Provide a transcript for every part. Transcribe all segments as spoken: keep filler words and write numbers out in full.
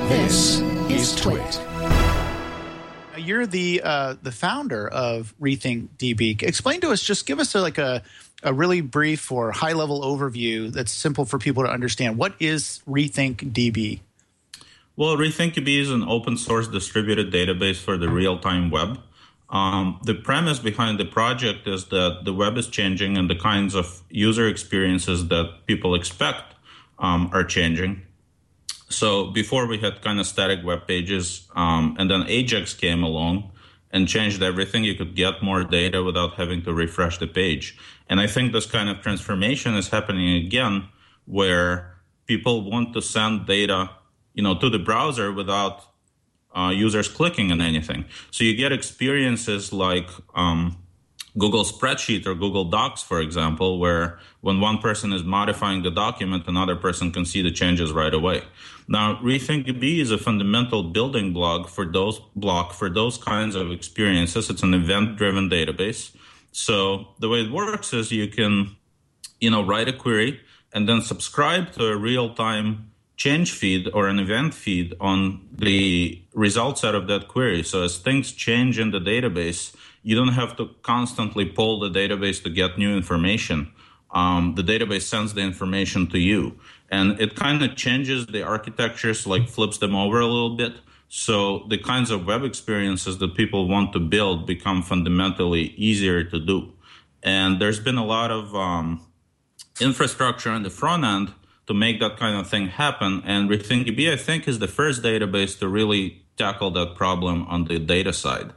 This is Twit. You're the uh, the founder of RethinkDB. Explain to us, just give us a, like a, a really brief or high-level overview that's simple for people to understand. What is RethinkDB? Well, RethinkDB is an open-source distributed database for the real-time web. Um, the premise behind the project is that the web is changing and the kinds of user experiences that people expect um, are changing. So before we had kind of static web pages, um, and then Ajax came along and changed everything. You could get more data without having to refresh the page. And I think this kind of transformation is happening again, where people want to send data, you know, to the browser without uh, users clicking on anything. So you get experiences like um, Google Spreadsheet or Google Docs, for example, where when one person is modifying the document, another person can see the changes right away. Now, RethinkDB is a fundamental building block for those block for those kinds of experiences. It's an event-driven database. So the way it works is you can, you know, write a query and then subscribe to a real-time change feed or an event feed on the results out of that query. So as things change in the database, you don't have to constantly pull the database to get new information. Um, the database sends the information to you. And it kind of changes the architectures, like flips them over a little bit. So the kinds of web experiences that people want to build become fundamentally easier to do. And there's been a lot of um, infrastructure on the front end to make that kind of thing happen. And RethinkDB, I think, is the first database to really tackle that problem on the data side.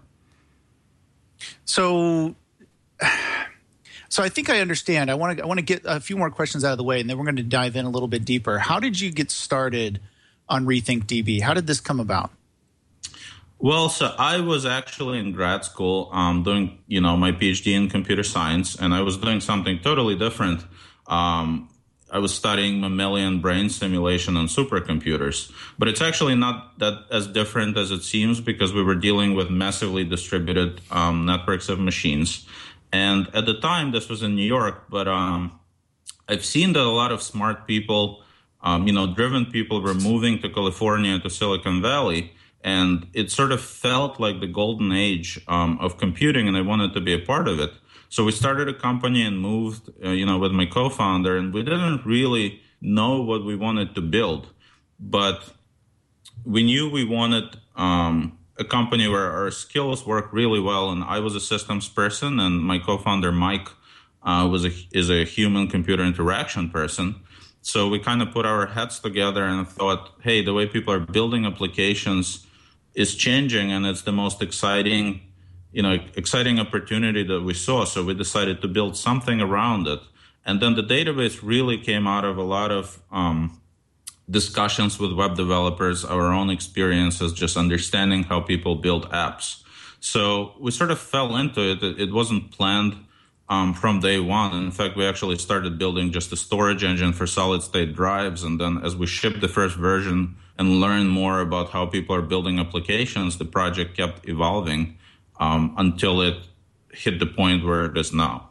So, so I think I understand. I want to I want to get a few more questions out of the way, and then we're going to dive in a little bit deeper. How did you get started on RethinkDB? How did this come about? Well, so I was actually in grad school um, doing, you know, my PhD in computer science, and I was doing something totally different. Um, I was studying mammalian brain simulation on supercomputers, but it's actually not that as different as it seems, because we were dealing with massively distributed um, networks of machines. And at the time, this was in New York, but um, I've seen that a lot of smart people, um, you know, driven people were moving to California, to Silicon Valley, and it sort of felt like the golden age um, of computing, and I wanted to be a part of it. So we started a company and moved, uh, you know, with my co-founder, and we didn't really know what we wanted to build, but we knew we wanted um, a company where our skills work really well. And I was a systems person, and my co-founder Mike uh, was a, is a human-computer interaction person. So we kind of put our heads together and thought, hey, the way people are building applications is changing, and it's the most exciting. you know, exciting opportunity that we saw. So we decided to build something around it. And then the database really came out of a lot of um, discussions with web developers, our own experiences, just understanding how people build apps. So we sort of fell into it. It wasn't planned um, from day one. In fact, we actually started building just a storage engine for solid state drives. And then as we shipped the first version and learned more about how people are building applications, the project kept evolving. Um, until it hit the point where it is now.